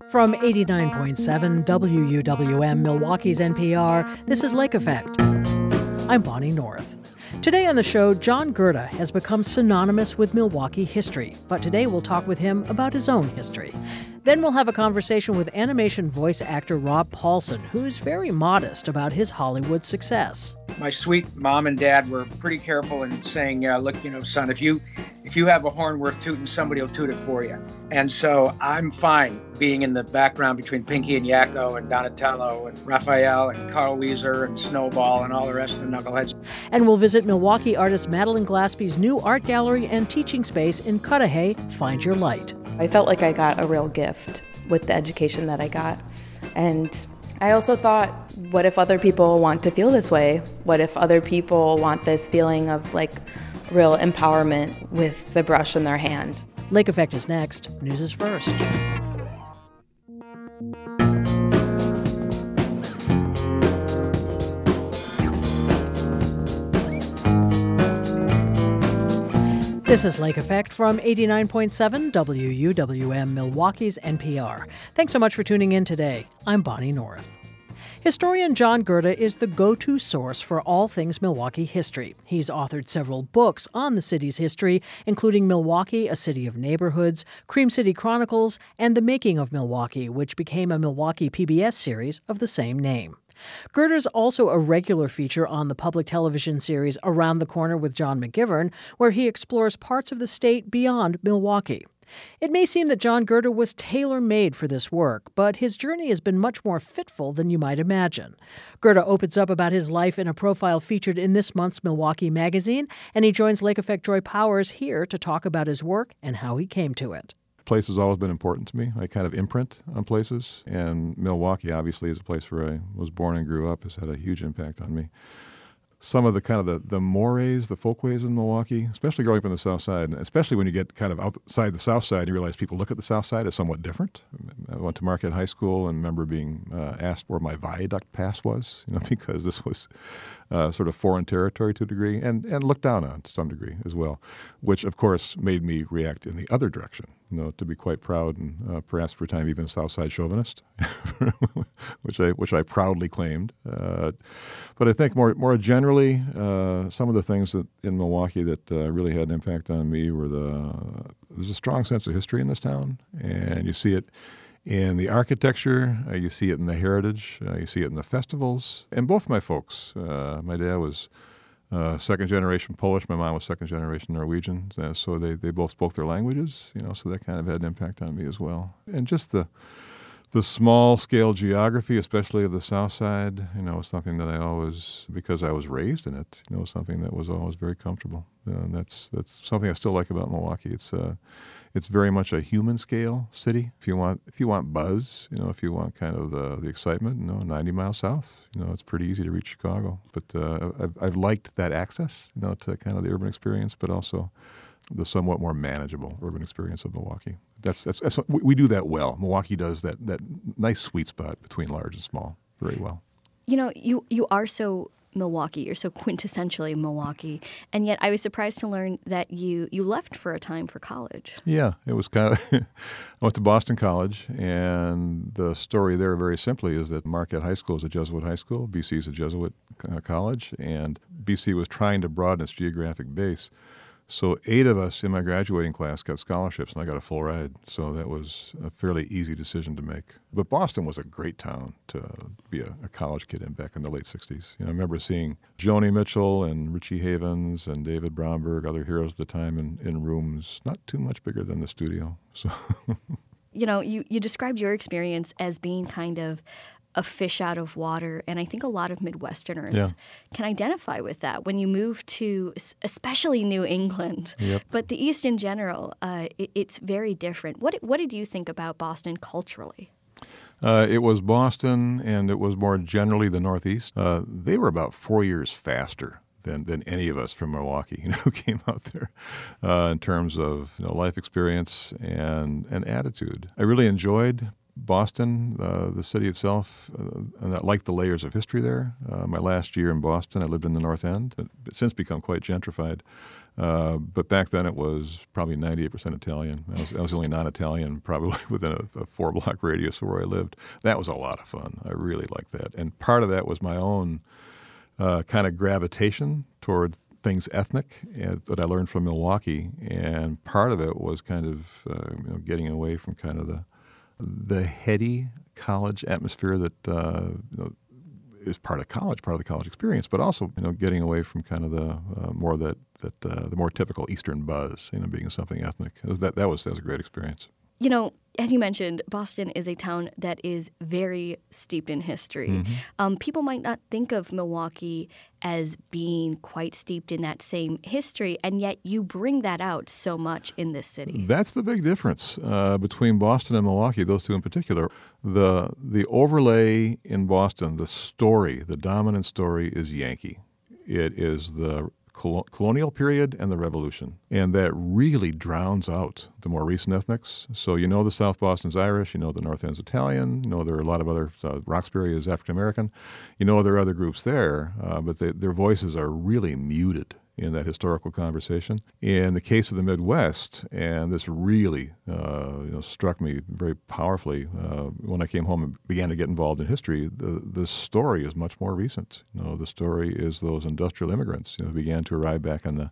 From 89.7 WUWM, Milwaukee's NPR, this is Lake Effect. I'm Bonnie North. Today on the show, John Gerda has become synonymous with Milwaukee history, but today we'll talk with him about his own history. Then we'll have a conversation with animation voice actor Rob Paulsen, who's very modest about his Hollywood success. My sweet mom and dad were pretty careful in saying, look, son, if you have a horn worth tooting, somebody will toot it for you. And so I'm fine being in the background between Pinky and Yakko and Donatello and Raphael and Carl Wieser and Snowball and all the rest of the knuckleheads. And we'll visit Milwaukee artist Madeline Glaspie's new art gallery and teaching space in Cudahy, Find Your Light. I felt like I got a real gift with the education that I got. And I also thought, what if other people want to feel this way? What if other people want this feeling of like real empowerment with the brush in their hand? Lake Effect is next. News is first. This is Lake Effect from 89.7 WUWM, Milwaukee's NPR. Thanks so much for tuning in today. I'm Bonnie North. Historian John Gerda is the go-to source for all things Milwaukee history. He's authored several books on the city's history, including Milwaukee, A City of Neighborhoods, Cream City Chronicles, and The Making of Milwaukee, which became a Milwaukee PBS series of the same name. Gerda's also a regular feature on the public television series Around the Corner with John McGivern, where he explores parts of the state beyond Milwaukee. It may seem that John Gerda was tailor-made for this work, but his journey has been much more fitful than you might imagine. Gerda opens up about his life in a profile featured in this month's Milwaukee magazine, and he joins Lake Effect Joy Powers here to talk about his work and how he came to it. Place has always been important to me. I kind of imprint on places, and Milwaukee obviously is a place where I was born and grew up, has had a huge impact on me. Some of the mores, the folkways in Milwaukee, especially growing up on the South Side, and especially when you get kind of outside the South Side, you realize people look at the South Side as somewhat different. I went to Marquette High School and remember being asked where my viaduct pass was, because this was sort of foreign territory to a degree, and looked down on to some degree as well, which of course made me react in the other direction. To be quite proud and perhaps for a time even a South Side chauvinist, which I proudly claimed. But I think more generally, some of the things that in Milwaukee that really had an impact on me were there's a strong sense of history in this town, and you see it in the architecture, you see it in the heritage, you see it in the festivals. And both my folks, my dad was second-generation Polish. My mom was second-generation Norwegian, so they both spoke their languages, so that kind of had an impact on me as well. And just the small-scale geography, especially of the South Side, was something that I always, because I was raised in it, something that was always very comfortable. And that's something I still like about Milwaukee. It's very much a human-scale city. If you want buzz, if you want kind of the excitement, 90 miles south, it's pretty easy to reach Chicago. But I've liked that access, to kind of the urban experience, but also the somewhat more manageable urban experience of Milwaukee. That's we do that well. Milwaukee does that nice sweet spot between large and small very well. You are so Milwaukee. You're so quintessentially Milwaukee. And yet I was surprised to learn that you left for a time for college. Yeah, it was kind of I went to Boston College, and the story there very simply is that Marquette High School is a Jesuit high school. BC is a Jesuit college, and BC was trying to broaden its geographic base. So 8 of us in my graduating class got scholarships, and I got a full ride. So that was a fairly easy decision to make. But Boston was a great town to be a college kid in back in the late 60s. I remember seeing Joni Mitchell and Richie Havens and David Bromberg, other heroes at the time, in rooms not too much bigger than the studio. So, you described your experience as being kind of a fish out of water, and I think a lot of Midwesterners can identify with that when you move to especially New England. Yep. But the East in general, it's very different. What did you think about Boston culturally? It was Boston, and it was more generally the Northeast. They were about 4 years faster than any of us from Milwaukee, who came out there in terms of life experience and attitude. I really enjoyed Boston, the city itself, and I like the layers of history there. My last year in Boston, I lived in the North End. It's since become quite gentrified. But back then it was probably 98% Italian. I was the only non-Italian probably within a 4-block radius of where I lived. That was a lot of fun. I really liked that. And part of that was my own kind of gravitation toward things ethnic that I learned from Milwaukee. And part of it was kind of getting away from kind of the heady college atmosphere that is part of college, part of the college experience, but also getting away from kind of the more typical Eastern buzz, being something ethnic. That was a great experience. As you mentioned, Boston is a town that is very steeped in history. Mm-hmm. People might not think of Milwaukee as being quite steeped in that same history, and yet you bring that out so much in this city. That's the big difference between Boston and Milwaukee, those two in particular. The overlay in Boston, the dominant story is Yankee. It is the colonial period and the Revolution. And that really drowns out the more recent ethnics. So the South Boston's Irish, the North End's Italian, there are a lot of other, Roxbury is African-American. There are other groups there, but their voices are really muted in that historical conversation. In the case of the Midwest, and this really struck me very powerfully when I came home and began to get involved in history, the story is much more recent. The story is those industrial immigrants who began to arrive back in the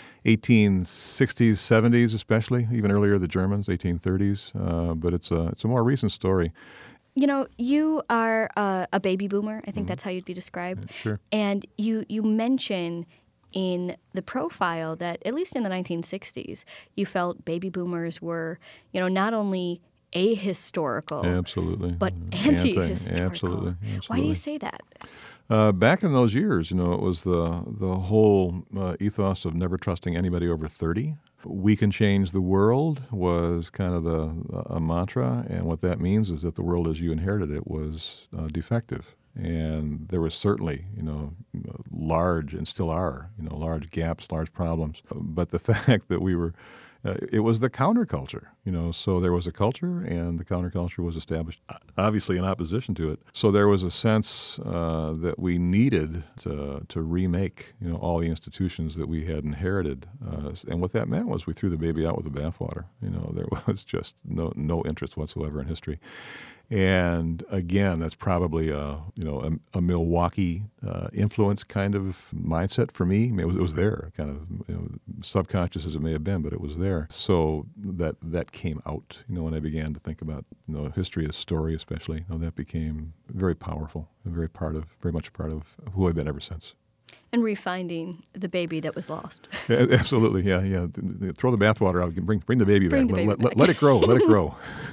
1860s, 70s especially, even earlier the Germans, 1830s, but it's a more recent story. You are a baby boomer. I think that's how you'd be described. Sure. And you mention in the profile that, at least in the 1960s, you felt baby boomers were, not only ahistorical, absolutely, but anti-historical. Absolutely. Why do you say that? Back in those years, it was the whole ethos of never trusting anybody over 30. We can change the world was kind of a mantra, and what that means is that the world as you inherited it was defective. And there was certainly, large, and still are, large gaps, large problems. But the fact that we were, it was the counterculture, so there was a culture, and the counterculture was established, obviously in opposition to it. So there was a sense that we needed to remake, all the institutions that we had inherited. And what that meant was we threw the baby out with the bathwater. There was just no interest whatsoever in history. And again, that's probably a Milwaukee influence kind of mindset for me. I mean, it was there, kind of subconscious as it may have been, but it was there. So that came out, when I began to think about history as story, especially. That became very powerful, and very much a part of who I've been ever since. And refinding the baby that was lost. Absolutely, yeah. Throw the bathwater out. Bring the baby back. Let it grow. Let it grow.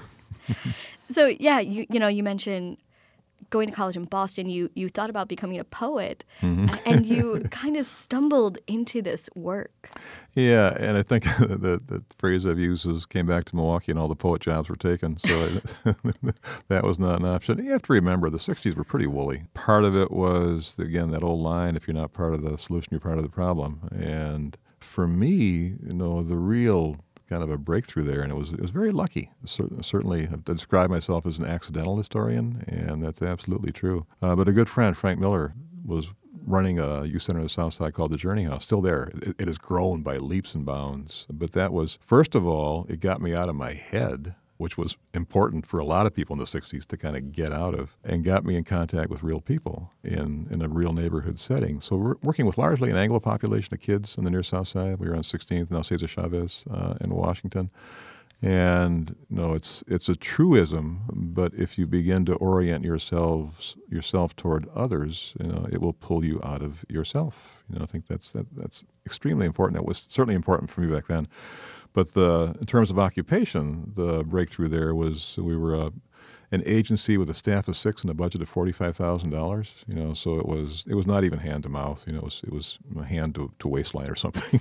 So, yeah, you mentioned going to college in Boston. You thought about becoming a poet, and you kind of stumbled into this work. Yeah, and I think the phrase I've used is came back to Milwaukee and all the poet jobs were taken, so that was not an option. You have to remember, the 60s were pretty woolly. Part of it was, again, that old line, if you're not part of the solution, you're part of the problem. And for me, the real kind of a breakthrough there, and it was very lucky. Certainly, I describe myself as an accidental historian, and that's absolutely true. But a good friend, Frank Miller, was running a youth center in the South Side called the Journey House. Still there. It has grown by leaps and bounds. But that was, first of all, it got me out of my head, which was important for a lot of people in the 60s to kind of get out of, and got me in contact with real people in a real neighborhood setting. So we're working with largely an Anglo population of kids in the near South Side. We were on 16th and Cesar Chavez in Washington. And it's a truism, but if you begin to orient yourself toward others, it will pull you out of yourself. I think that's extremely important. It was certainly important for me back then. But in terms of occupation, the breakthrough there was we were an agency with a staff of 6 and a budget of $45,000. So it was not even hand to mouth. It was hand to waistline or something.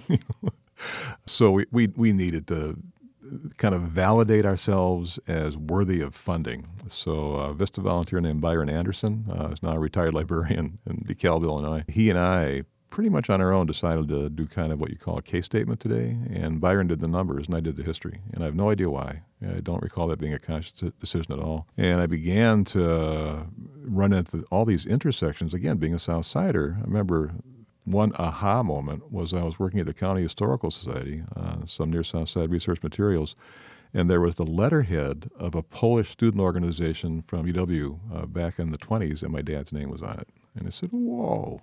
So we needed to kind of validate ourselves as worthy of funding. So a Vista volunteer named Byron Anderson is now a retired librarian in DeKalb, Illinois. He and I pretty much on our own decided to do kind of what you call a case statement today, and Byron did the numbers and I did the history, and I have no idea why. I don't recall that being a conscious decision at all. And I began to run into all these intersections. Again, being a South Sider, I remember one aha moment was I was working at the County Historical Society, some near South Side research materials, and there was the letterhead of a Polish student organization from UW back in the 20s, and my dad's name was on it. And I said, whoa,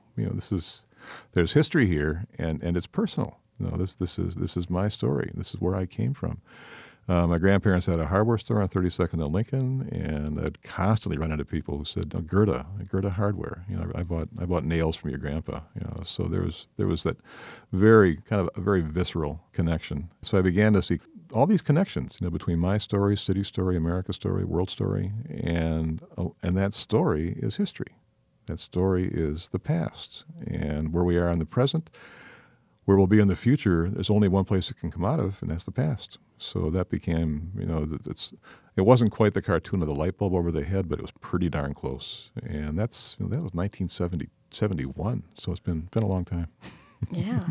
there's history here, and it's personal. This is my story. This is where I came from. My grandparents had a hardware store on 32nd and Lincoln, and I'd constantly run into people who said, Gerda Hardware. I bought nails from your grandpa. So there was that very kind of a very visceral connection. So I began to see all these connections, between my story, city story, America story, world story, and that story is history. That story is the past, and where we are in the present, where we'll be in the future. There's only one place it can come out of, and that's the past. So that became, it wasn't quite the cartoon of the light bulb over the head, but it was pretty darn close. And that was 1971. So it's been a long time. Yeah.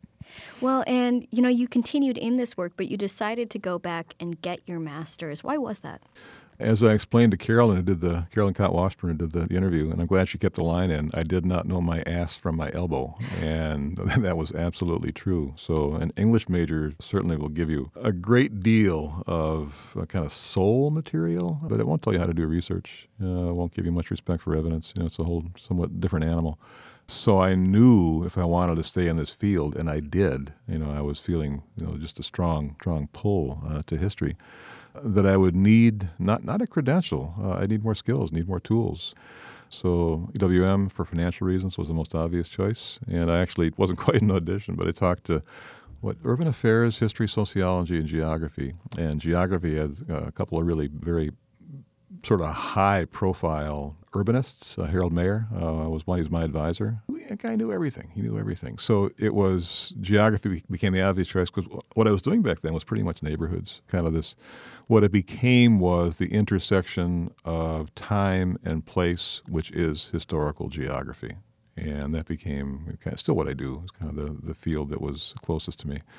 Well, and, you continued in this work, but you decided to go back and get your master's. Why was that? As I explained to Carolyn, Carolyn Cott-Washburn, who did the interview, and I'm glad she kept the line in, I did not know my ass from my elbow, and that was absolutely true. So an English major certainly will give you a great deal of kind of soul material, but it won't tell you how to do research. It won't give you much respect for evidence. It's a whole somewhat different animal. So I knew if I wanted to stay in this field, and I did, I was feeling just a strong pull to history, that I would need not a credential. I need more skills, need more tools. So UWM, for financial reasons, was the most obvious choice. And I actually, it wasn't quite an audition, but I talked to urban affairs, history, sociology, and geography. And geography has a couple of really very sort of high-profile urbanists. Harold Mayer was one. He was my advisor. The guy knew everything. He knew everything. So it was geography became the obvious choice because what I was doing back then was pretty much neighborhoods. Kind of this, what it became was the intersection of time and place, which is historical geography, and that became kind of still what I do. It's kind of the field that was closest to me,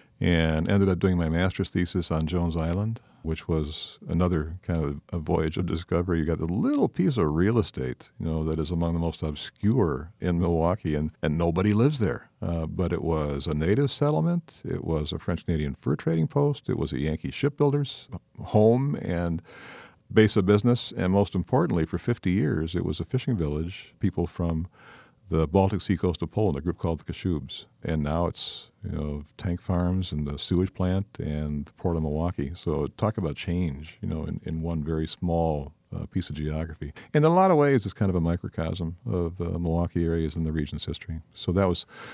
and ended up doing my master's thesis on Jones Island, which was another kind of a voyage of discovery. You got the little piece of real estate, that is among the most obscure in Milwaukee, and nobody lives there. But it was a native settlement. It was a French-Canadian fur trading post. It was a Yankee shipbuilder's home and base of business. And most importantly, for 50 years, it was a fishing village. People from the Baltic Sea coast of Poland, a group called the Kashubs. And now it's, tank farms and the sewage plant and the Port of Milwaukee. So talk about change, in one very small piece of geography. And in a lot of ways, it's kind of a microcosm of the Milwaukee areas and the region's history. So that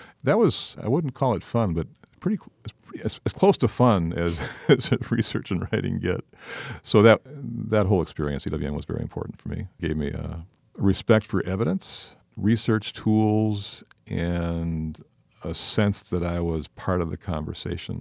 was I wouldn't call it fun, but as close to fun as research and writing get. So that whole experience at UWM was very important for me. It gave me a respect for evidence, research tools, and a sense that I was part of the conversation.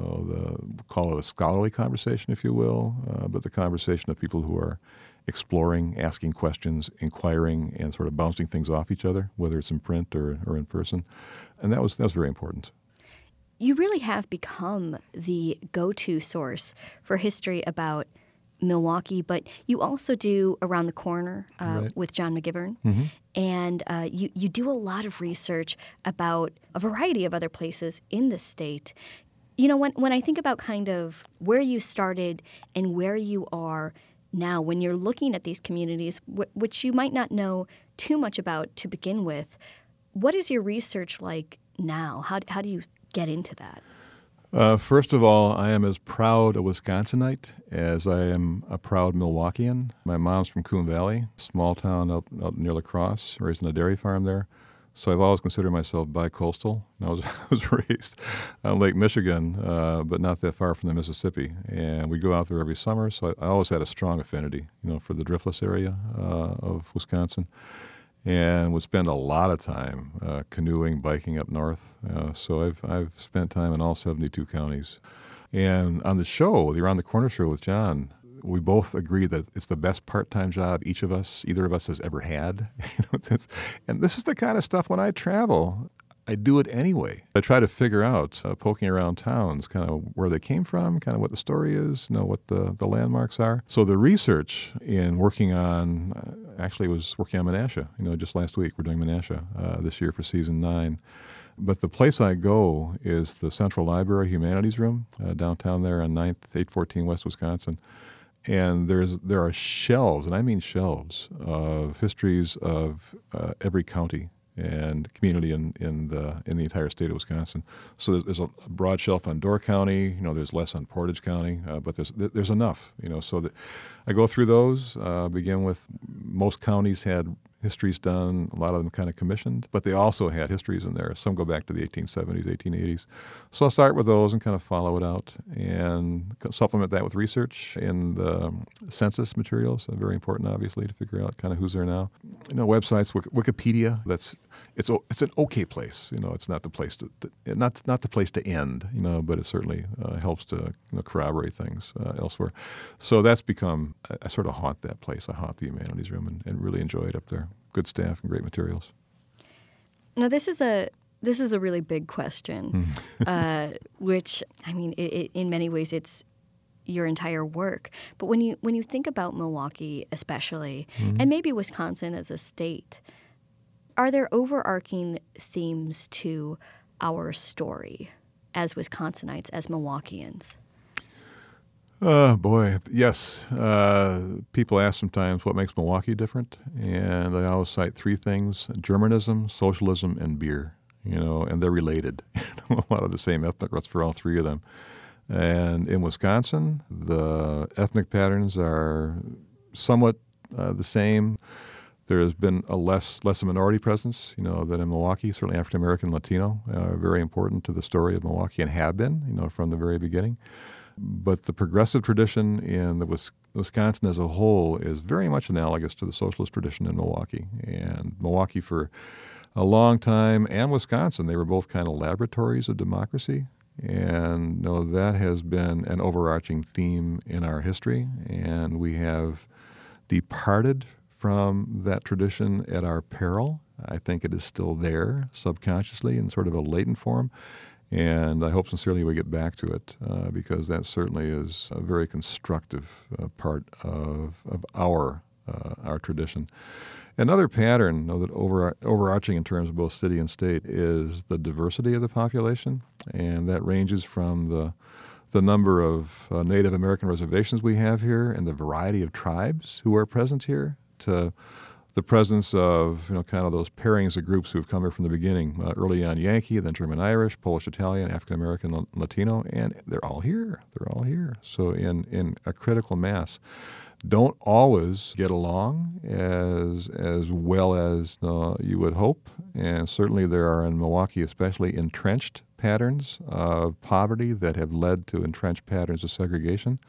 Call it a scholarly conversation, if you will, but the conversation of people who are exploring, asking questions, inquiring, and sort of bouncing things off each other, whether it's in print or in person. And that was very important. You really have become the go-to source for history about Milwaukee, but you also do Around the Corner right. with John McGivern, mm-hmm. and you do a lot of research about a variety of other places in the state. When I think about kind of where you started and where you are now, when you're looking at these communities, which you might not know too much about to begin with, what is your research like now? How do you get into that? First of all, I am as proud a Wisconsinite as I am a proud Milwaukeean. My mom's from Coon Valley, small town out near La Crosse, raised on a dairy farm there. So I've always considered myself bi-coastal. I was raised on Lake Michigan, but not that far from the Mississippi. And we go out there every summer, so I always had a strong affinity, for the driftless area of Wisconsin. And would spend a lot of time canoeing, biking up north. So I've spent time in all 72 counties. And on the show, the Around the Corner show with John, we both agree that it's the best part-time job either of us has ever had. And this is the kind of stuff when I travel, I do it anyway. I try to figure out, poking around towns, kind of where they came from, kind of what the story is, what the landmarks are. So the research in working on, actually was working on Menasha. Just last week we're doing Menasha this year for season 9. But the place I go is the Central Library Humanities Room downtown there on 9th, 814 West Wisconsin. And there are shelves, and I mean shelves, of histories of every county and community in the entire state of Wisconsin. So there's a broad shelf on Door County. There's less on Portage County, but there's enough. So that I go through those. Begin with most counties had histories done, a lot of them kind of commissioned, but they also had histories in there. Some go back to the 1870s, 1880s. So I'll start with those and kind of follow it out and supplement that with research in the census materials. Very important, obviously, to figure out kind of who's there now. Websites, Wikipedia. It's an okay place. It's not the place to not the place to end. But it certainly helps to corroborate things elsewhere. So that's become, I sort of haunt that place. I haunt the humanities room and really enjoy it up there. Good staff and great materials. Now, this is a really big question, which, I mean, in many ways it's your entire work. But when you think about Milwaukee especially, and maybe Wisconsin as a state, are there overarching themes to our story as Wisconsinites, as Milwaukeeans? Boy, yes. People ask sometimes what makes Milwaukee different, and I always cite 3 things: Germanism, socialism, and beer. And they're related. A lot of the same ethnic roots for all 3 of them. And in Wisconsin, the ethnic patterns are somewhat the same. There has been a less a minority presence, than in Milwaukee. Certainly African American, Latino are very important to the story of Milwaukee and have been, from the very beginning. But the progressive tradition in Wisconsin as a whole is very much analogous to the socialist tradition in Milwaukee. And Milwaukee for a long time, and Wisconsin, they were both kind of laboratories of democracy. And that has been an overarching theme in our history. And we have departed from that tradition at our peril. I think it is still there subconsciously in sort of a latent form. And I hope sincerely we get back to it because that certainly is a very constructive part of our tradition. Another pattern that overarching in terms of both city and state is the diversity of the population, and that ranges from the number of Native American reservations we have here and the variety of tribes who are present here to the presence of kind of those pairings of groups who have come here from the beginning, early on Yankee, then German-Irish, Polish-Italian, African-American, Latino, and they're all here. They're all here. So in a critical mass. Don't always get along as well as you would hope, and certainly there are in Milwaukee especially entrenched patterns of poverty that have led to entrenched patterns of segregation.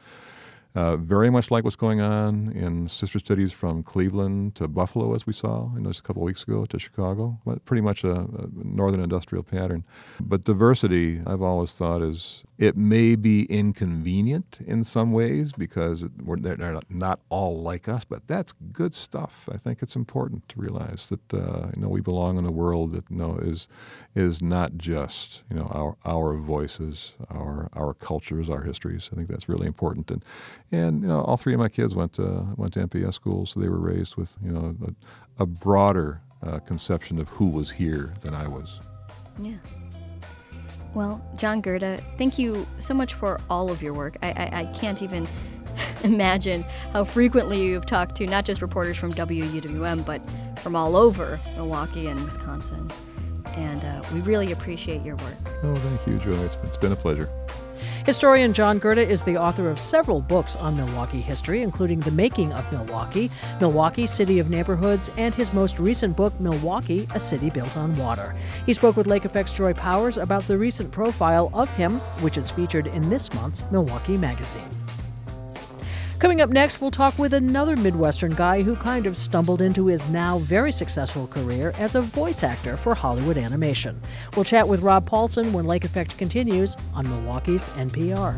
Very much like what's going on in sister cities from Cleveland to Buffalo, as we saw just a couple of weeks ago, to Chicago. Pretty much a northern industrial pattern. But diversity, I've always thought, it may be inconvenient in some ways because they're not all like us, but that's good stuff. I think it's important to realize that we belong in a world that is not just our voices, our cultures, our histories. I think that's really important. And all 3 of my kids went to MPS schools, so they were raised with a broader conception of who was here than I was. Yeah. Well, John Gerda, thank you so much for all of your work. I can't even imagine how frequently you've talked to not just reporters from WUWM, but from all over Milwaukee and Wisconsin. And we really appreciate your work. Oh, thank you, Joy. It's been a pleasure. Historian John Gerda is the author of several books on Milwaukee history, including The Making of Milwaukee, Milwaukee, City of Neighborhoods, and his most recent book, Milwaukee, A City Built on Water. He spoke with Lake Effect's Joy Powers about the recent profile of him, which is featured in this month's Milwaukee Magazine. Coming up next, we'll talk with another Midwestern guy who kind of stumbled into his now very successful career as a voice actor for Hollywood animation. We'll chat with Rob Paulson when Lake Effect continues on Milwaukee's NPR.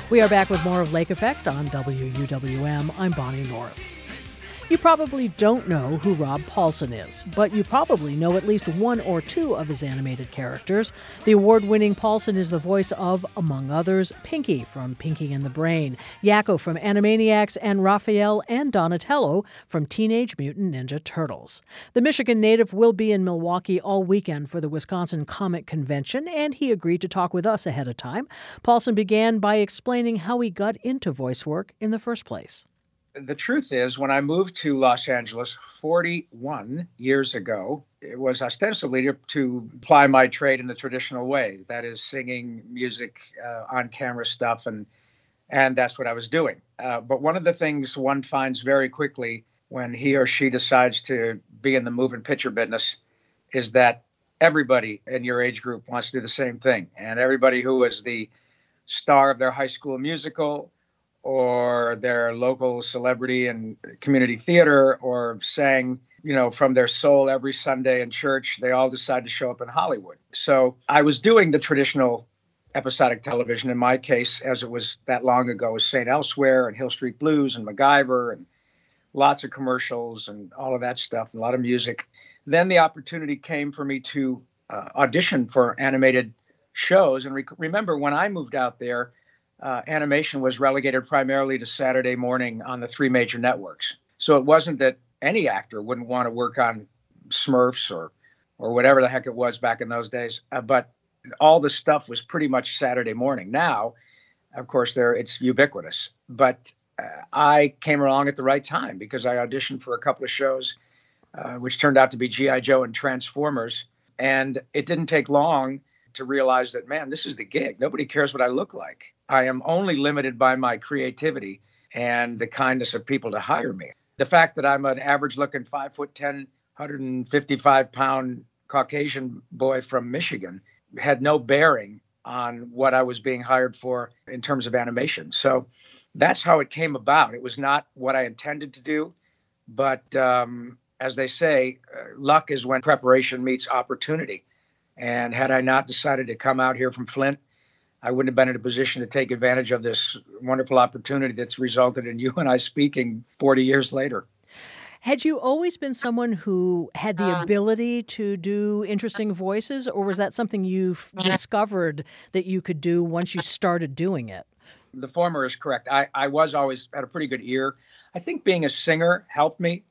We are back with more of Lake Effect on WUWM. I'm Bonnie North. You probably don't know who Rob Paulsen is, but you probably know at least one or two of his animated characters. The award-winning Paulsen is the voice of, among others, Pinky from Pinky and the Brain, Yakko from Animaniacs, and Raphael and Donatello from Teenage Mutant Ninja Turtles. The Michigan native will be in Milwaukee all weekend for the Wisconsin Comic Convention, and he agreed to talk with us ahead of time. Paulsen began by explaining how he got into voice work in the first place. The truth is, when I moved to Los Angeles 41 years ago, it was ostensibly to ply my trade in the traditional way. That is, singing, music, on-camera stuff, and that's what I was doing. But one of the things one finds very quickly when he or she decides to be in the moving picture business is that everybody in your age group wants to do the same thing. And everybody who is the star of their high school musical or their local celebrity and community theater, or sang, from their soul every Sunday in church, they all decide to show up in Hollywood. So I was doing the traditional episodic television. In my case, as it was that long ago, was St. Elsewhere and Hill Street Blues and MacGyver and lots of commercials and all of that stuff, and a lot of music. Then the opportunity came for me to audition for animated shows. And remember, when I moved out there, animation was relegated primarily to Saturday morning on the three major networks. So it wasn't that any actor wouldn't want to work on Smurfs or whatever the heck it was back in those days. But all the stuff was pretty much Saturday morning. Now, of course, it's ubiquitous. But I came along at the right time because I auditioned for a couple of shows, which turned out to be G.I. Joe and Transformers. And it didn't take long to realize that, man, this is the gig. Nobody cares what I look like. I am only limited by my creativity and the kindness of people to hire me. The fact that I'm an average-looking 5'10", 155-pound Caucasian boy from Michigan had no bearing on what I was being hired for in terms of animation. So that's how it came about. It was not what I intended to do, but as they say, luck is when preparation meets opportunity. And had I not decided to come out here from Flint, I wouldn't have been in a position to take advantage of this wonderful opportunity that's resulted in you and I speaking 40 years later. Had you always been someone who had the ability to do interesting voices, or was that something you discovered that you could do once you started doing it? The former is correct. I was always had a pretty good ear. I think being a singer helped me.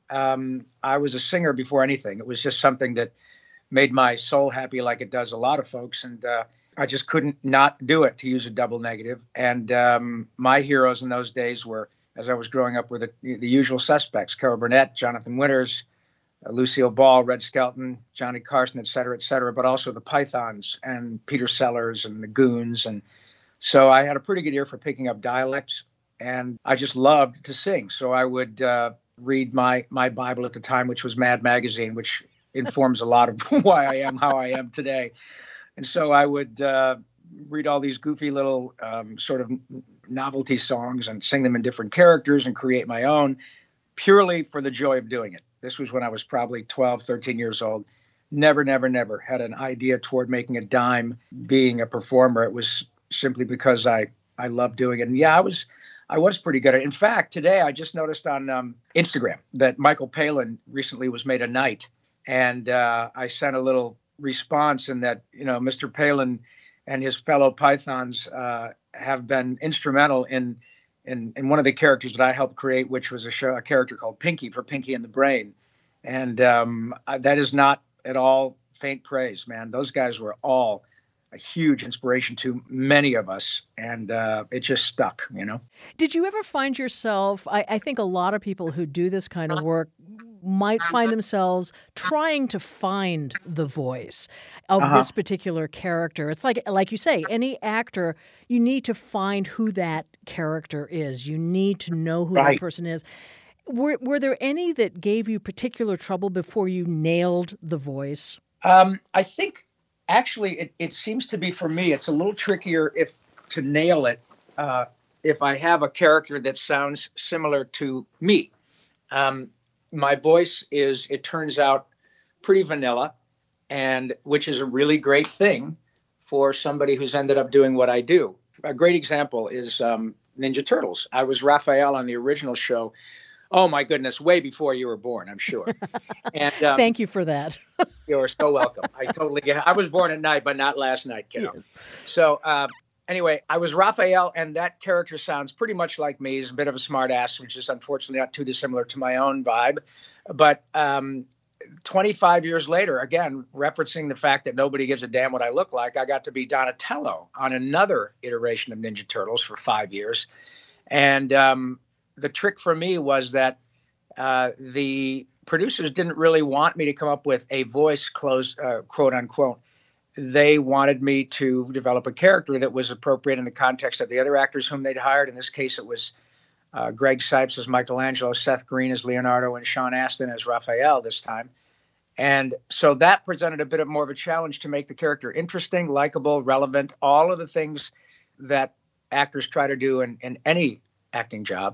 I was a singer before anything. It was just something that made my soul happy like it does a lot of folks. And I just couldn't not do it, to use a double negative. And my heroes in those days were, as I was growing up, were the usual suspects: Carol Burnett, Jonathan Winters, Lucille Ball, Red Skelton, Johnny Carson, et cetera, but also the Pythons and Peter Sellers and the Goons. And so I had a pretty good ear for picking up dialects, and I just loved to sing. So I would read my Bible at the time, which was Mad Magazine, which informs a lot of why I am how I am today. And so I would read all these goofy little sort of novelty songs and sing them in different characters and create my own, purely for the joy of doing it. This was when I was probably 12, 13 years old. Never had an idea toward making a dime being a performer. It was simply because I loved doing it. And yeah, I was pretty good at it. In fact, today I just noticed on Instagram that Michael Palin recently was made a knight. And I sent a little response in that, Mr. Palin and his fellow Pythons have been instrumental in one of the characters that I helped create, which was a character called Pinky for Pinky and the Brain. And that is not at all faint praise, man. Those guys were all a huge inspiration to many of us, and it just stuck, Did you ever find yourself, I think a lot of people who do this kind of work might find themselves trying to find the voice of this particular character. It's like you say, any actor, you need to find who that character is. You need to know who that person is. Were there any that gave you particular trouble before you nailed the voice? I think actually it seems to be, for me, it's a little trickier to nail it if I have a character that sounds similar to me. My voice is, it turns out, pretty vanilla, and which is a really great thing for somebody who's ended up doing what I do. a great example is Ninja Turtles. I was Raphael on the original show. Oh my goodness, way before you were born, I'm sure. And thank you for that. You're so welcome. I totally get it. I was born at night, but not last night, kiddo. Yes. So anyway, I was Raphael, and that character sounds pretty much like me. He's a bit of a smart ass, which is unfortunately not too dissimilar to my own vibe. But 25 years later, again, referencing the fact that nobody gives a damn what I look like, I got to be Donatello on another iteration of Ninja Turtles for 5 years. And the trick for me was that the producers didn't really want me to come up with a voice, quote unquote. They wanted me to develop a character that was appropriate in the context of the other actors whom they'd hired. In this case, it was Greg Sipes as Michelangelo, Seth Green as Leonardo, and Sean Astin as Raphael this time. And so that presented a bit more of a challenge to make the character interesting, likable, relevant, all of the things that actors try to do in any acting job,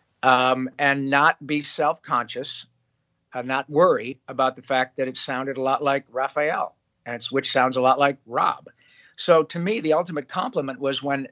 and not be self-conscious, not worry about the fact that it sounded a lot like Raphael, which sounds a lot like Rob. So to me, the ultimate compliment was when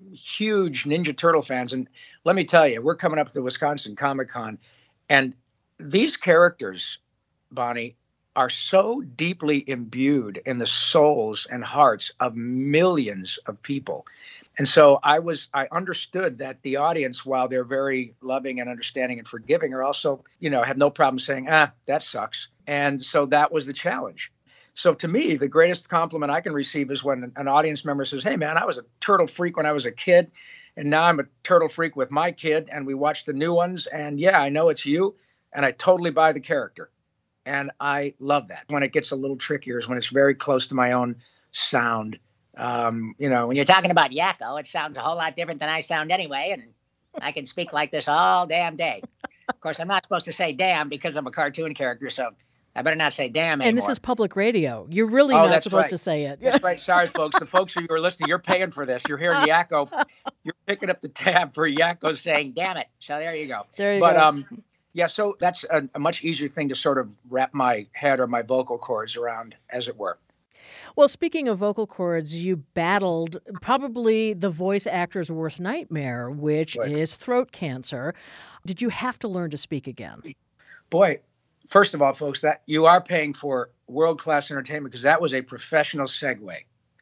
huge Ninja Turtle fans, and let me tell you, we're coming up to the Wisconsin Comic-Con, and these characters, Bonnie, are so deeply imbued in the souls and hearts of millions of people. And so I understood that the audience, while they're very loving and understanding and forgiving, are also, have no problem saying, that sucks. And so that was the challenge. So to me, the greatest compliment I can receive is when an audience member says, hey, man, I was a turtle freak when I was a kid, and now I'm a turtle freak with my kid, and we watch the new ones, and yeah, I know it's you, and I totally buy the character. And I love that. When it gets a little trickier is when it's very close to my own sound. When you're talking about Yakko, it sounds a whole lot different than I sound anyway, and I can speak like this all damn day. Of course, I'm not supposed to say damn because I'm a cartoon character, so I better not say damn anymore. And this is public radio. You're really not supposed to say it. That's right. Sorry, folks. The folks who are listening, you're paying for this. You're hearing Yakko. You're picking up the tab for Yakko saying, damn it. So there you go. There you go. Yeah, so that's a much easier thing to sort of wrap my head or my vocal cords around, as it were. Well, speaking of vocal cords, you battled probably the voice actor's worst nightmare, which is throat cancer. Did you have to learn to speak again? Boy, first of all, folks, that you are paying for world-class entertainment because that was a professional segue.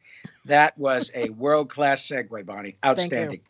That was a world-class segue, Bonnie. Outstanding.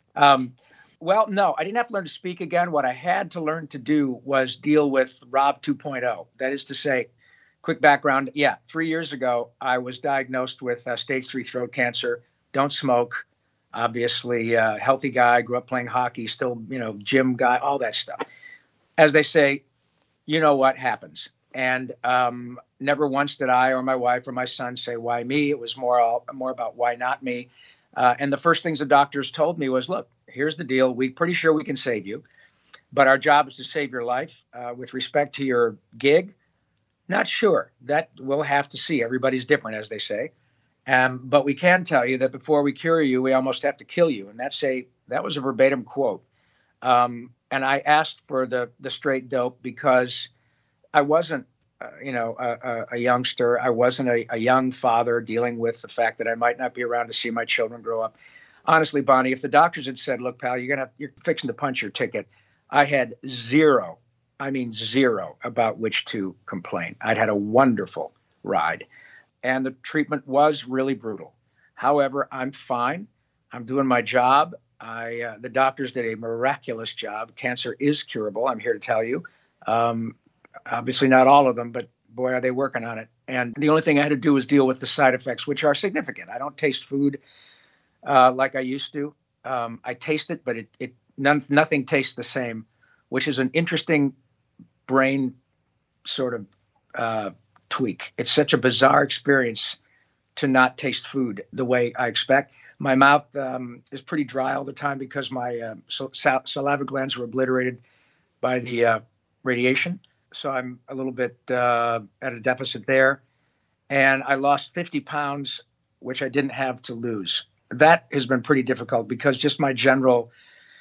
Well, no, I didn't have to learn to speak again. What I had to learn to do was deal with Rob 2.0. That is to say, quick background. Yeah, 3 years ago, I was diagnosed with stage 3 throat cancer. Don't smoke. Obviously, healthy guy, grew up playing hockey, still, gym guy, all that stuff. As they say, you know what happens. And never once did I or my wife or my son say, why me? It was more about why not me. And the first things the doctors told me was, look, here's the deal. We're pretty sure we can save you, but our job is to save your life. With respect to your gig, not sure. That we'll have to see. Everybody's different, as they say. But we can tell you that before we cure you, we almost have to kill you. And that was a verbatim quote. And I asked for the straight dope because I wasn't, a youngster. I wasn't a young father dealing with the fact that I might not be around to see my children grow up. Honestly, Bonnie, if the doctors had said, look, pal, you're fixing to punch your ticket, I had zero about which to complain. I'd had a wonderful ride, and the treatment was really brutal. However, I'm fine. I'm doing my job. The doctors did a miraculous job. Cancer is curable, I'm here to tell you. Obviously not all of them, but boy, are they working on it. And the only thing I had to do was deal with the side effects, which are significant. I don't taste food like I used to. I taste it, but nothing tastes the same, which is an interesting brain sort of tweak. It's such a bizarre experience to not taste food the way I expect. My mouth is pretty dry all the time because my saliva glands were obliterated by the radiation. So I'm a little bit at a deficit there. And I lost 50 pounds, which I didn't have to lose. That has been pretty difficult because just my general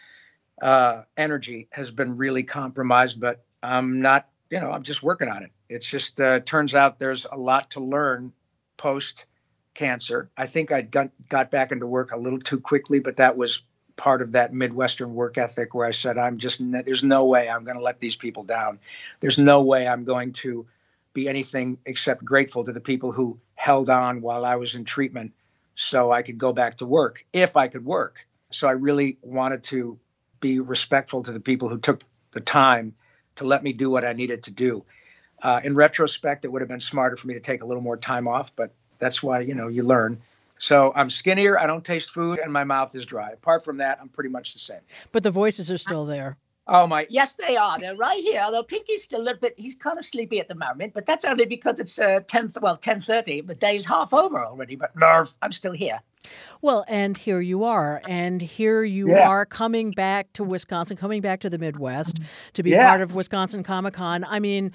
energy has been really compromised, but I'm not, I'm just working on it. It's just turns out there's a lot to learn post cancer. I think I got back into work a little too quickly, but that was part of that Midwestern work ethic where I said, there's no way I'm going to let these people down. There's no way I'm going to be anything except grateful to the people who held on while I was in treatment so I could go back to work, if I could work. So I really wanted to be respectful to the people who took the time to let me do what I needed to do. In retrospect, it would have been smarter for me to take a little more time off, but that's why, you learn. So I'm skinnier, I don't taste food, and my mouth is dry. Apart from that, I'm pretty much the same. But the voices are still there. Oh, my. Yes, they are. They're right here. Although Pinky's still a little bit, he's kind of sleepy at the moment, but that's only because it's 10:30. The day's half over already, but nerve, I'm still here. Well, and here you are. And here you are coming back to Wisconsin, coming back to the Midwest to be part of Wisconsin Comic-Con. I mean,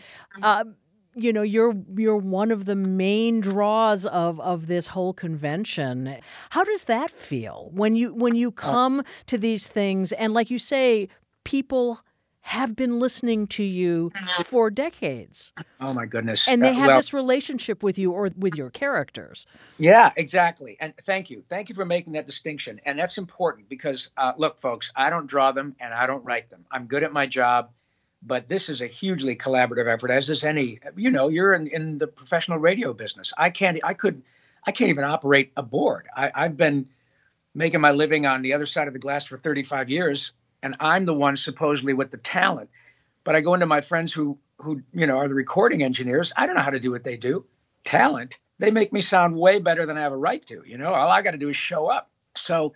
you're one of the main draws of this whole convention. How does that feel when you come to these things and, like you say, people have been listening to you for decades? Oh my goodness! And they have this relationship with you or with your characters. Yeah, exactly. And thank you for making that distinction. And that's important because look, folks, I don't draw them and I don't write them. I'm good at my job. But this is a hugely collaborative effort, as is any, you're in the professional radio business. I can't even operate a board. I've been making my living on the other side of the glass for 35 years, and I'm the one supposedly with the talent. But I go into my friends who are the recording engineers. I don't know how to do what they do. Talent. They make me sound way better than I have a right to. All I got to do is show up. So,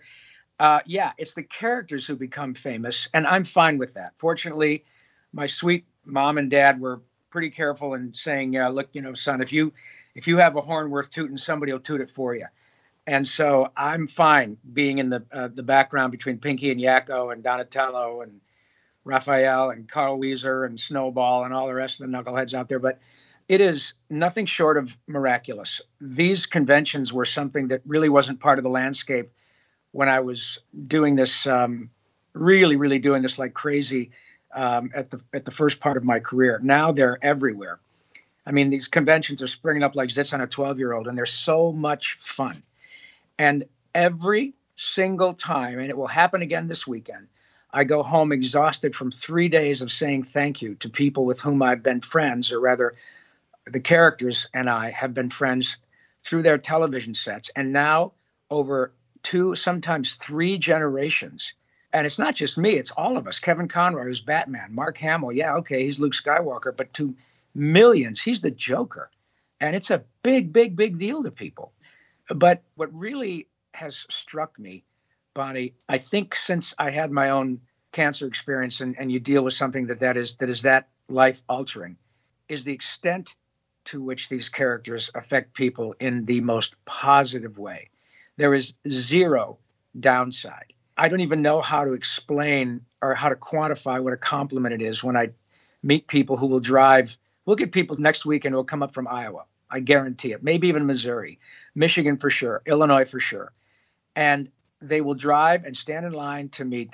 it's the characters who become famous, and I'm fine with that. Fortunately, my sweet mom and dad were pretty careful in saying, look, son, if you have a horn worth tooting, somebody will toot it for you. And so I'm fine being in the background between Pinky and Yakko and Donatello and Raphael and Carl Weezer and Snowball and all the rest of the knuckleheads out there. But it is nothing short of miraculous. These conventions were something that really wasn't part of the landscape when I was doing this, really, really doing this like crazy at the first part of my career. Now they're everywhere. I mean, these conventions are springing up like zits on a 12-year-old, and they're so much fun. And every single time, and it will happen again this weekend, I go home exhausted from 3 days of saying thank you to people with whom I've been friends, or rather, the characters and I have been friends through their television sets. And now over 2, sometimes 3 generations. And it's not just me, it's all of us. Kevin Conroy, who's Batman. Mark Hamill, he's Luke Skywalker. But to millions, he's the Joker. And it's a big, big, big deal to people. But what really has struck me, Bonnie, I think since I had my own cancer experience and you deal with something that is life-altering, is the extent to which these characters affect people in the most positive way. There is zero downside. I don't even know how to explain or how to quantify what a compliment it is when I meet people who will drive. We'll get people next weekend who will come up from Iowa. I guarantee it. Maybe even Missouri, Michigan for sure, Illinois for sure. And they will drive and stand in line to meet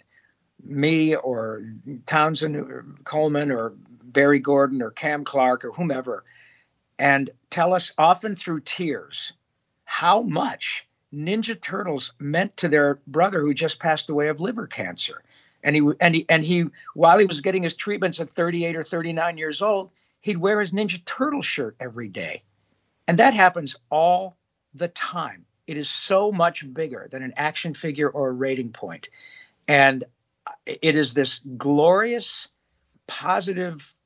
me or Townsend or Coleman or Barry Gordon or Cam Clark or whomever, and tell us, often through tears, how much Ninja Turtles meant to their brother who just passed away of liver cancer. And he while he was getting his treatments at 38 or 39 years old, he'd wear his Ninja Turtle shirt every day. And that happens all the time. It is so much bigger than an action figure or a rating point. And it is this glorious, positive,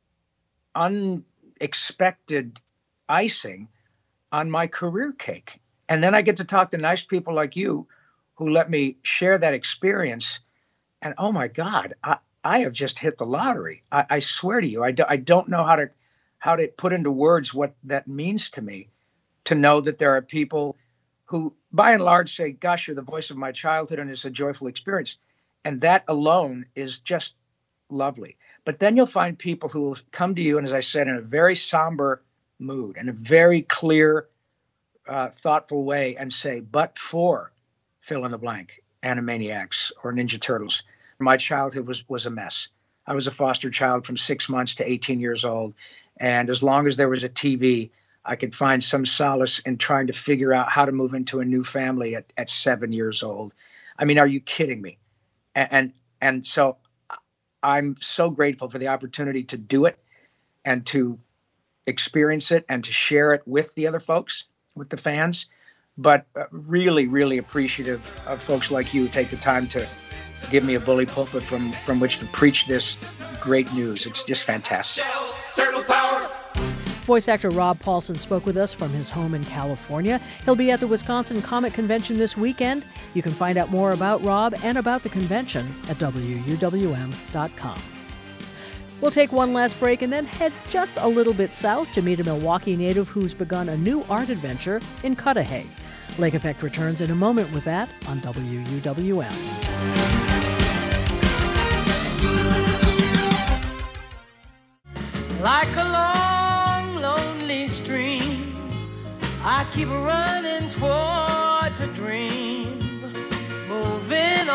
unexpected icing on my career cake. And then I get to talk to nice people like you who let me share that experience. And oh my God, I have just hit the lottery. I swear to you, I don't know how to put into words what that means to me, to know that there are people who by and large say, gosh, you're the voice of my childhood and it's a joyful experience. And that alone is just lovely. But then you'll find people who will come to you, and as I said, in a very somber mood, in a very clear, thoughtful way, and say, but for fill in the blank, Animaniacs or Ninja Turtles, my childhood was a mess. I was a foster child from 6 months to 18 years old. And as long as there was a TV, I could find some solace in trying to figure out how to move into a new family at 7 years old. I mean, are you kidding me? And so I'm so grateful for the opportunity to do it and to experience it and to share it with the other folks, with the fans. But really, really appreciative of folks like you who take the time to give me a bully pulpit from which to preach this great news. It's just fantastic. Turtle power. Voice actor Rob Paulsen spoke with us from his home in California. He'll be at the Wisconsin Comic Convention this weekend. You can find out more about Rob and about the convention at WUWM.com. We'll take one last break and then head just a little bit south to meet a Milwaukee native who's begun a new art adventure in Cudahy. Lake Effect returns in a moment with that on WUWM. Like a long, lonely stream, I keep running towards a dream, moving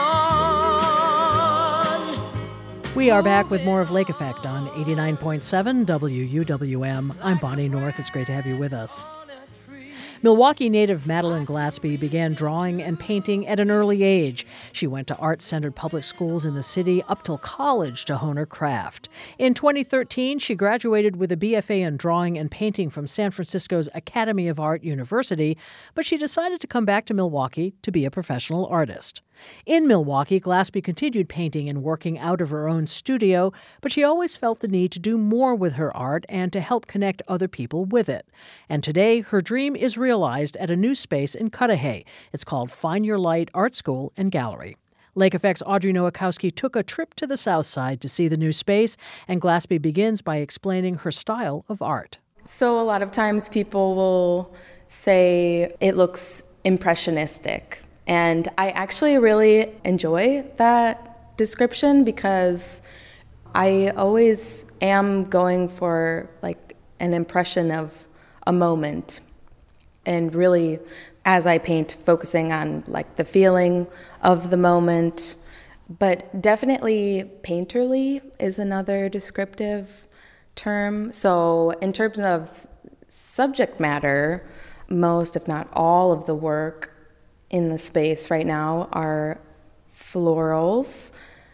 on. We are back with more of Lake Effect on 89.7 WUWM. I'm Bonnie North. It's great to have you with us. Milwaukee native Madeline Glaspie began drawing and painting at an early age. She went to art-centered public schools in the city up till college to hone her craft. In 2013, she graduated with a BFA in drawing and painting from San Francisco's Academy of Art University, but she decided to come back to Milwaukee to be a professional artist. In Milwaukee, Glaspie continued painting and working out of her own studio, but she always felt the need to do more with her art and to help connect other people with it. And today, her dream is realized at a new space in Cudahy. It's called Find Your Light Art School and Gallery. Lake Effect's Audrey Nowakowski took a trip to the South Side to see the new space, and Glaspie begins by explaining her style of art. So a lot of times people will say it looks impressionistic. And I actually really enjoy that description because I always am going for like an impression of a moment. And really, as I paint, focusing on like the feeling of the moment. But definitely painterly is another descriptive term. So in terms of subject matter, most, if not all, of the work in the space right now are florals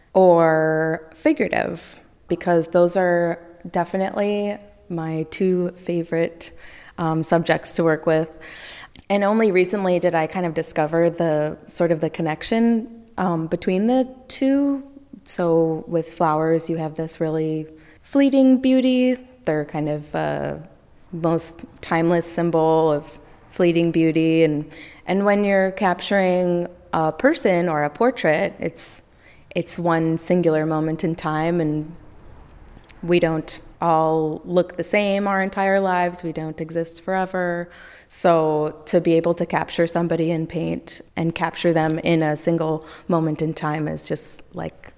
or figurative, because those are definitely my two favorite subjects to work with. And only recently did I kind of discover the sort of the connection between the two. So with flowers, you have this really fleeting beauty. They're kind of most timeless symbol of fleeting beauty, and when you're capturing a person or a portrait, it's one singular moment in time, and we don't all look the same our entire lives. We don't exist forever. So to be able to capture somebody in paint and capture them in a single moment in time is just like,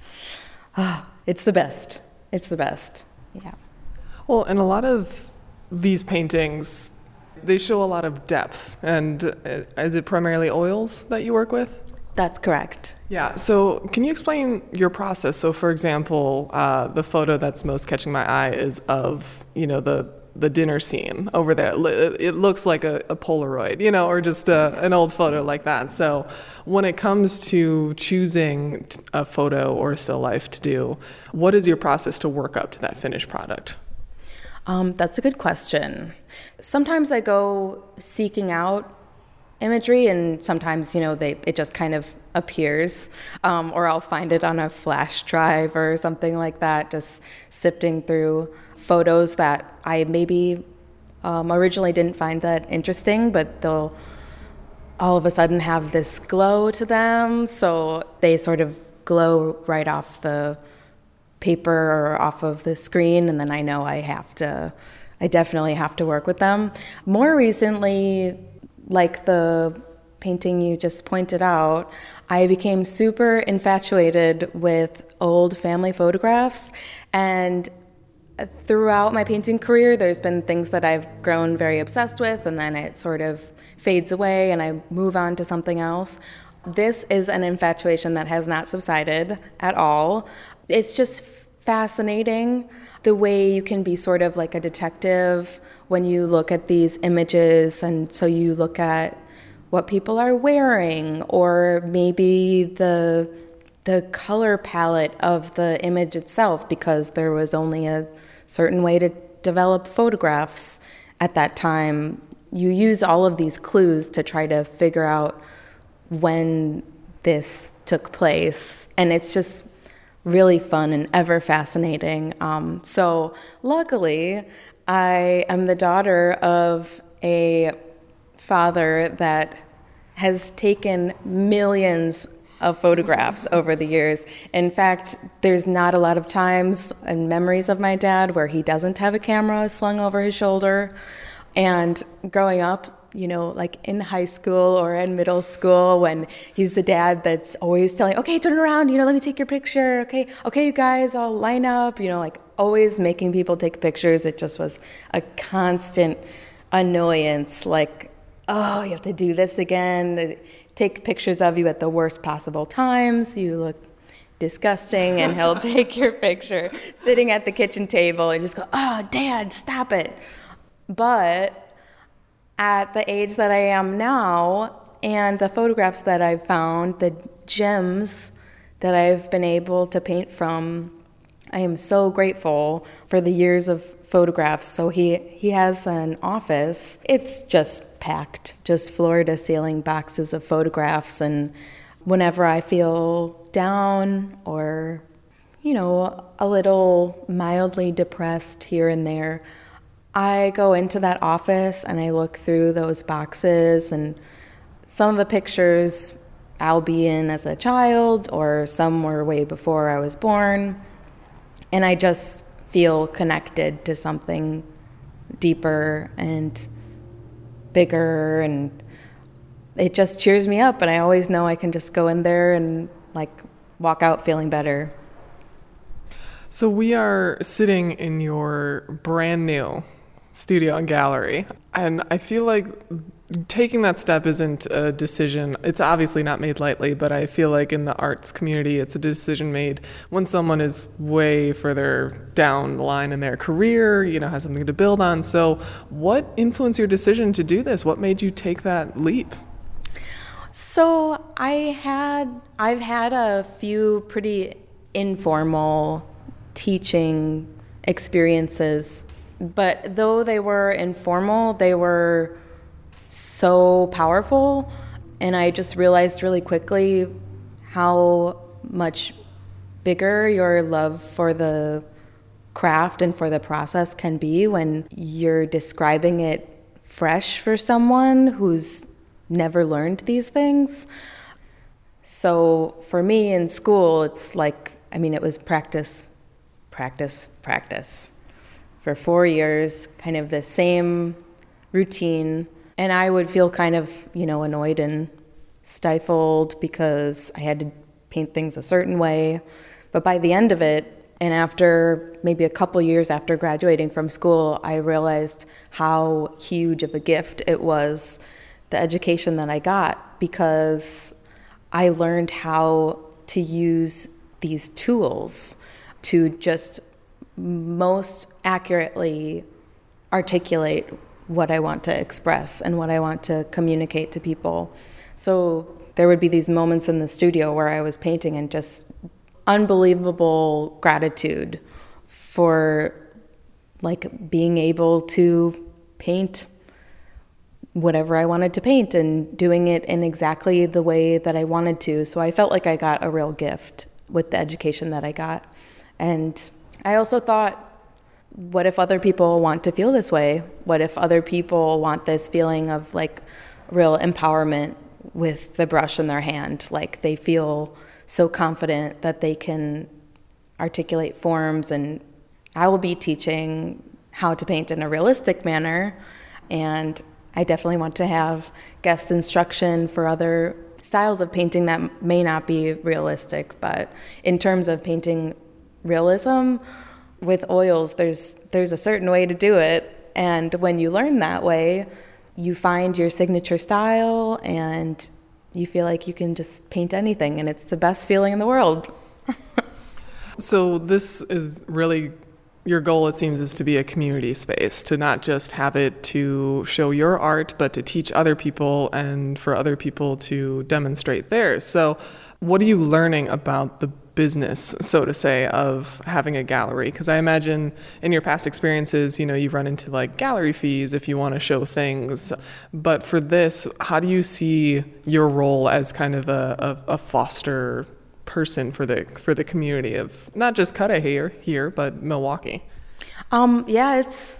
it's the best. It's the best. Yeah. Well, and a lot of these paintings, they show a lot of depth. And is it primarily oils that you work with? That's correct. Yeah. So can you explain your process? So, for example, the photo that's most catching my eye is of, the dinner scene over there. It looks like a Polaroid, or just an old photo like that. So when it comes to choosing a photo or a still life to do, what is your process to work up to that finished product? That's a good question. Sometimes I go seeking out imagery, and sometimes, it just kind of appears, or I'll find it on a flash drive or something like that, just sifting through photos that I maybe originally didn't find that interesting, but they'll all of a sudden have this glow to them, so they sort of glow right off the paper or off of the screen, and then I know I definitely have to work with them. More recently, like the painting you just pointed out, I became super infatuated with old family photographs, and throughout my painting career, there's been things that I've grown very obsessed with, and then it sort of fades away and I move on to something else. This is an infatuation that has not subsided at all. It's just fascinating the way you can be sort of like a detective when you look at these images. And so you look at what people are wearing, or maybe the color palette of the image itself, because there was only a certain way to develop photographs at that time. You use all of these clues to try to figure out when this took place, and it's just really fun and ever fascinating. So luckily, I am the daughter of a father that has taken millions of photographs over the years. In fact, there's not a lot of times and memories of my dad where he doesn't have a camera slung over his shoulder. And growing up, you know, like in high school or in middle school, when he's the dad that's always telling, okay, turn around, you know, let me take your picture. Okay, you guys, I'll line up, you know, like always making people take pictures. It just was a constant annoyance, like, oh, you have to do this again. Take pictures of you at the worst possible times. You look disgusting, and he'll take your picture sitting at the kitchen table and just go, oh, Dad, stop it. But at the age that I am now, and the photographs that I've found, the gems that I've been able to paint from, I am so grateful for the years of photographs. So he has an office. It's just packed, just floor to ceiling boxes of photographs. And whenever I feel down or, you know, a little mildly depressed here and there, I go into that office and I look through those boxes, and some of the pictures I'll be in as a child, or some were way before I was born, and I just feel connected to something deeper and bigger, and it just cheers me up, and I always know I can just go in there and like walk out feeling better. So we are sitting in your brand new studio and gallery, and I feel like taking that step isn't a decision. It's obviously not made lightly, but I feel like in the arts community, it's a decision made when someone is way further down the line in their career, you know, has something to build on. So what influenced your decision to do this? What made you take that leap? So I've had a few pretty informal teaching experiences, but though they were informal, they were so powerful, and I just realized really quickly how much bigger your love for the craft and for the process can be when you're describing it fresh for someone who's never learned these things. So for me in school, it's like, I mean, it was practice. For 4 years, kind of the same routine. And I would feel kind of, you know, annoyed and stifled because I had to paint things a certain way. But by the end of it, and after maybe a couple years after graduating from school, I realized how huge of a gift it was, the education that I got, because I learned how to use these tools to just most accurately articulate what I want to express and what I want to communicate to people. So there would be these moments in the studio where I was painting and just unbelievable gratitude for like being able to paint whatever I wanted to paint and doing it in exactly the way that I wanted to. So I felt like I got a real gift with the education that I got. And I also thought, what if other people want to feel this way? What if other people want this feeling of like real empowerment with the brush in their hand? Like they feel so confident that they can articulate forms. And I will be teaching how to paint in a realistic manner. And I definitely want to have guest instruction for other styles of painting that may not be realistic. But in terms of painting realism with oils, there's a certain way to do it, and when you learn that way, you find your signature style and you feel like you can just paint anything, and it's the best feeling in the world. So this is really your goal, it seems, is to be a community space, to not just have it to show your art, but to teach other people and for other people to demonstrate theirs. So what are you learning about the business, so to say, of having a gallery? Because I imagine in your past experiences, you've run into like gallery fees if you want to show things. But for this, how do you see your role as kind of a foster person for the community of not just Cudahy here, but Milwaukee? Yeah,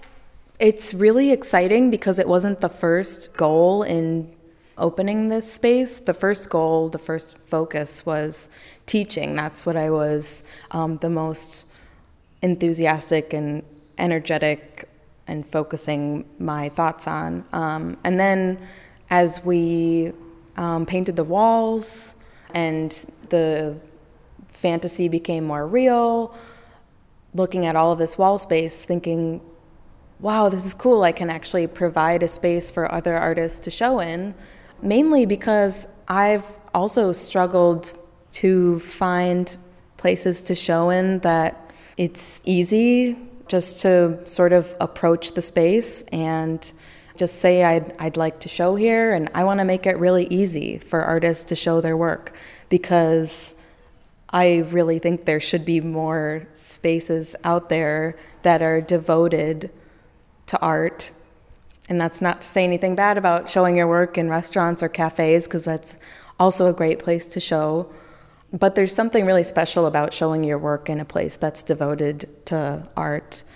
it's really exciting because it wasn't the first goal in opening this space. The first goal, the first focus was teaching. That's what I was the most enthusiastic and energetic and focusing my thoughts on. And then as we painted the walls and the fantasy became more real, looking at all of this wall space, thinking, wow, this is cool. I can actually provide a space for other artists to show in, mainly because I've also struggled to find places to show in that it's easy just to sort of approach the space and just say I'd like to show here, and I want to make it really easy for artists to show their work, because I really think there should be more spaces out there that are devoted to art. And that's not to say anything bad about showing your work in restaurants or cafes, because that's also a great place to show. But there's something really special about showing your work in a place that's devoted to art.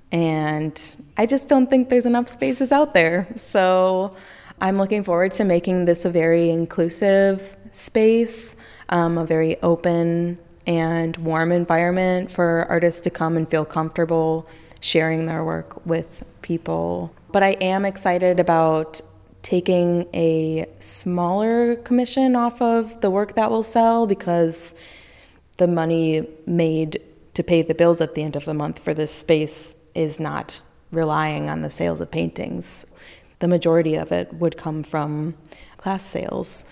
And I just don't think there's enough spaces out there. So I'm looking forward to making this a very inclusive space, a very open and warm environment for artists to come and feel comfortable sharing their work with people. But I am excited about taking a smaller commission off of the work that will sell, because the money made to pay the bills at the end of the month for this space is not relying on the sales of paintings. The majority of it would come from class sales.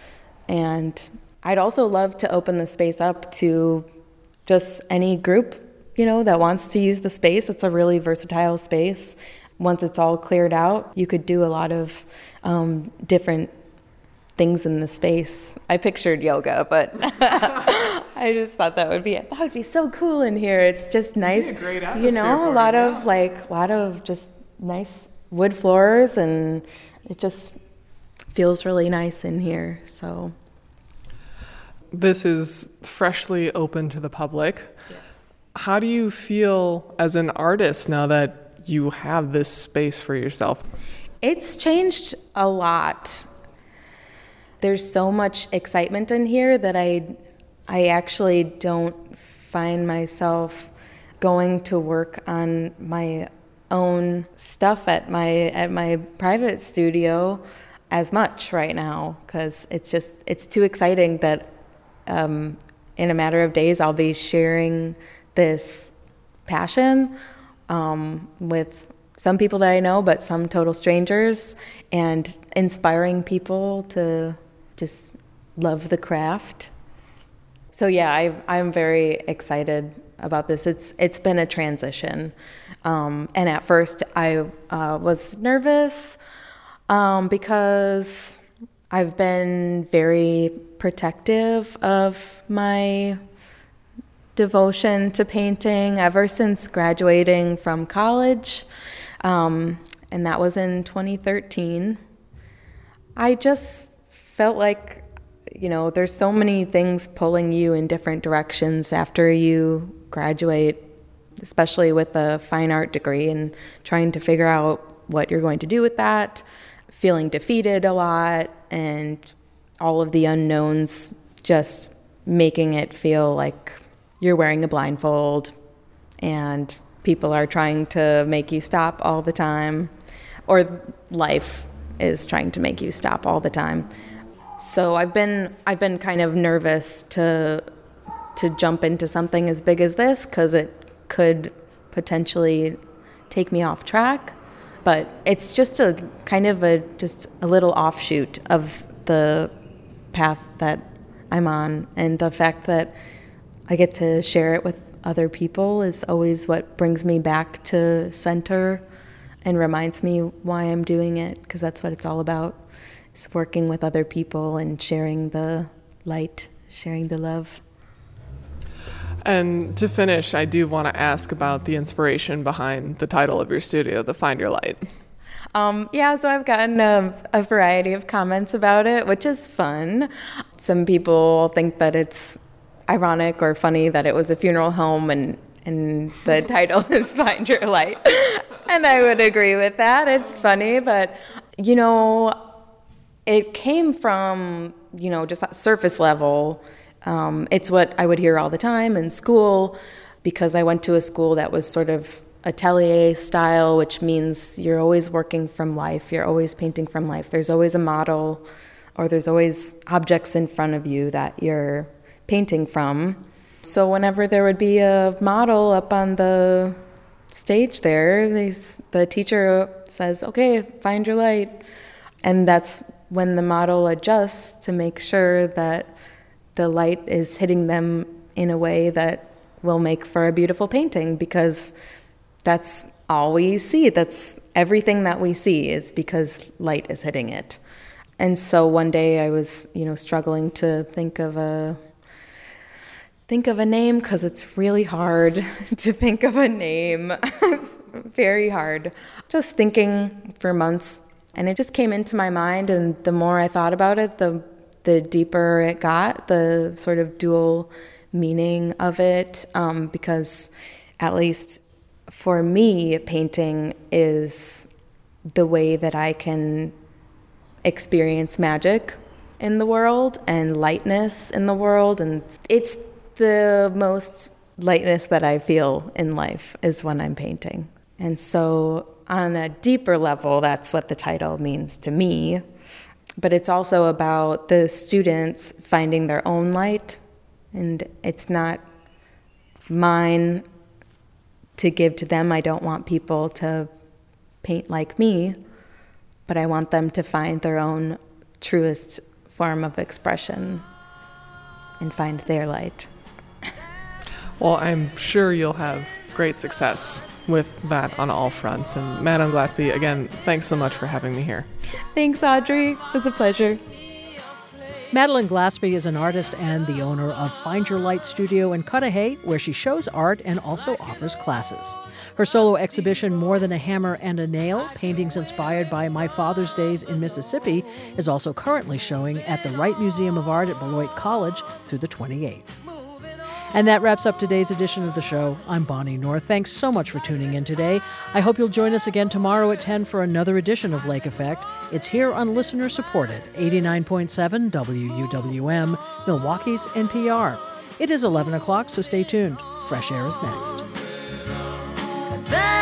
And I'd also love to open the space up to just any group, that wants to use the space. It's a really versatile space. Once it's all cleared out, you could do a lot of different things in the space. I pictured yoga, but I just thought that would be so cool in here. It's just nice, a great atmosphere a lot of just nice wood floors, and it just feels really nice in here. So this is freshly open to the public. Yes. How do you feel as an artist now that you have this space for yourself? It's changed a lot. There's so much excitement in here that I actually don't find myself going to work on my own stuff at my private studio as much right now, because it's too exciting that in a matter of days I'll be sharing this passion with some people that I know, but some total strangers, and inspiring people to just love the craft. So yeah, I'm very excited about this. It's been a transition, and at first I was nervous because I've been very protective of my devotion to painting ever since graduating from college, and that was in 2013. I just felt like, there's so many things pulling you in different directions after you graduate, especially with a fine art degree, and trying to figure out what you're going to do with that, feeling defeated a lot, and all of the unknowns just making it feel like you're wearing a blindfold and people are trying to make you stop all the time, or life is trying to make you stop all the time. So I've been kind of nervous to jump into something as big as this, because it could potentially take me off track. But it's just a little offshoot of the path that I'm on, and the fact that I get to share it with other people is always what brings me back to center and reminds me why I'm doing it, because that's what it's all about. It's working with other people and sharing the light, sharing the love. And to finish, I do want to ask about the inspiration behind the title of your studio, the Find Your Light. So I've gotten a variety of comments about it, which is fun. Some people think that it's ironic or funny that it was a funeral home and the title is Find Your Light. And I would agree with that. It's funny, but, it came from, just at surface level. It's what I would hear all the time in school, because I went to a school that was sort of atelier style, which means you're always working from life. You're always painting from life. There's always a model, or there's always objects in front of you that you're painting from. So whenever there would be a model up on the stage there, the teacher says, okay, find your light. And that's when the model adjusts to make sure that the light is hitting them in a way that will make for a beautiful painting, because that's all we see. That's everything that we see is because light is hitting it. And so one day I was, struggling to think of a name, because it's really hard to think of a name. It's very hard. Just thinking for months, and it just came into my mind, and the more I thought about it, the deeper it got, the sort of dual meaning of it, because at least for me, painting is the way that I can experience magic in the world and lightness in the world, and it's the most lightness that I feel in life is when I'm painting. And so on a deeper level, that's what the title means to me. But it's also about the students finding their own light, and it's not mine to give to them. I don't want people to paint like me, but I want them to find their own truest form of expression and find their light. Well, I'm sure you'll have great success with that on all fronts. And Madeline Glaspie, again, thanks so much for having me here. Thanks, Audrey. It was a pleasure. Madeline Glaspie is an artist and the owner of Find Your Light Studio in Cudahy, where she shows art and also offers classes. Her solo exhibition, More Than a Hammer and a Nail, Paintings Inspired by My Father's Days in Mississippi, is also currently showing at the Wright Museum of Art at Beloit College through the 28th. And that wraps up today's edition of the show. I'm Bonnie North. Thanks so much for tuning in today. I hope you'll join us again tomorrow at 10 for another edition of Lake Effect. It's here on listener-supported 89.7 WUWM, Milwaukee's NPR. It is 11 o'clock, so stay tuned. Fresh Air is next.